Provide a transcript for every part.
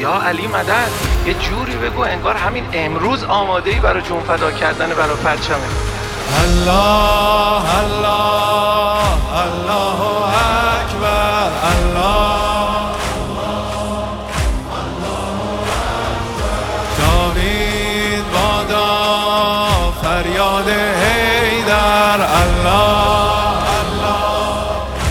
یا علی مدد، یه جوری بگو انگار همین امروز آماده‌ای برای جون فدا کردن برای پرچمه. الله الله الله اکبر، الله جاوید بادا فریاد حیدر، الله الله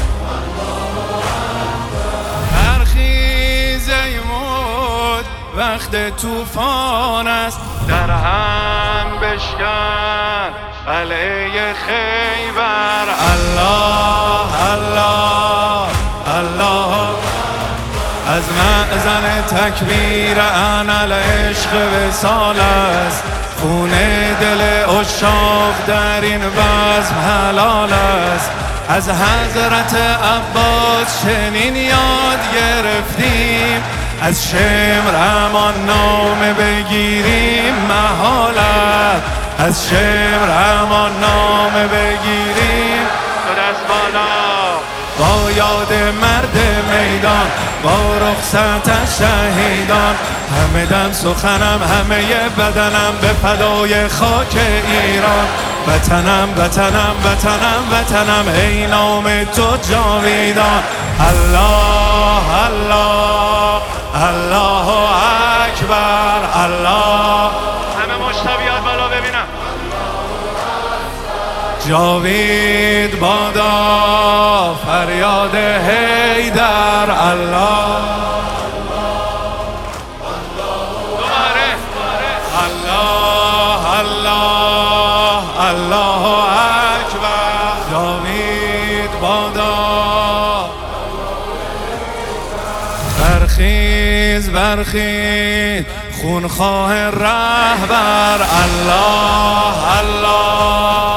برخیز ای موج وقت طوفان است، در هم بشکن قلعه خیبر، الله الله الله از معزن تکبیر انالعشق وصال است، خون دل عشاق در این بزم حلال است، از حضرت عباس چنین یاد گرفتیم، از شمر همان نام بگیریم محال است، از شمر همان نام بگیریم. دو دست بالا با یاد مرد میدان، با رخصت از شهیدان، همه دم سخنم همه بدنم به فدای خاک ایران، وطنم وطنم وطنم وطنم ای نام تو جاویدان، الله الله الله اکبر، الله همه مشتبیات بالا ببینم. جاوید بادا فریاد حیدر، الله دوباره الله الله الله اکبر، جاوید بادا برخیز برخیز خونخواه رهبر، الله الله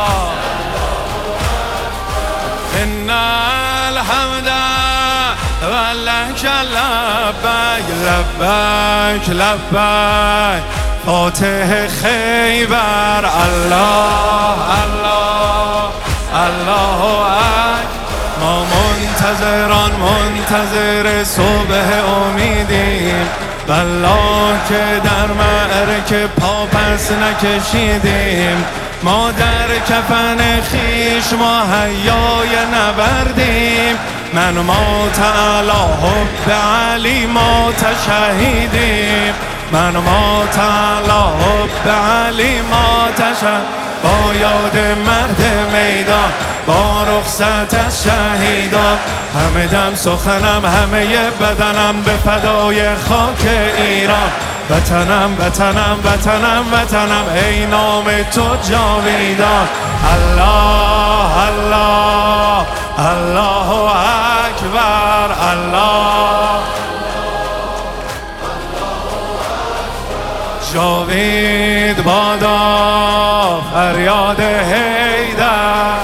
ان الحمد ولک لبیک لبیک لبیک فاتح خیبر، الله الله الله اکبر. ما منتظران منتظر صبح امیدیم، والله که در معرکه پا پس نکشیدیم، ما در کفن خیش ما حیای نبردیم، من مات علی حب علی مات شهیدیم، من مات علی حب علی مات شهیدیم، با یاد مرد میدان، با رخصت از شهیدان، همه دم سخنم همه بدنم به فدای خاک ایران، وطنم وطنم وطنم وطنم ای نام تو جاویدان، الله الله الله اکبر، الله جاوید بادا فریاد حیدر.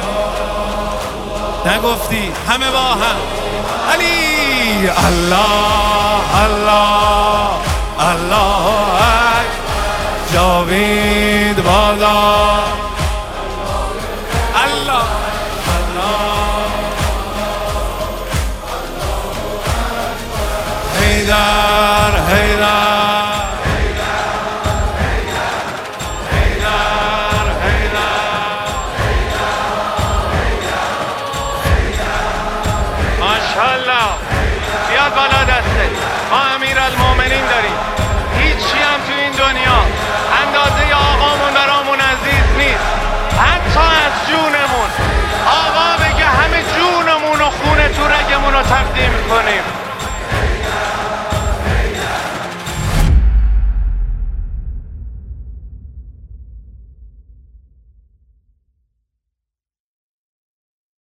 نگفتی همه با هم علی، الله الله الله اکبر، جاوید بادا، الله الله حیدر حیدر ماشاءالله. بیاد بالا دسته. ما امیرالمومنین داریم، هیچی هم تو این دنیا اندازه آقامون برامون عزیز نیست، حتی از جونمون. آقا بگه همه جونمون و خون تو رگمون رو تقدیم کنیم.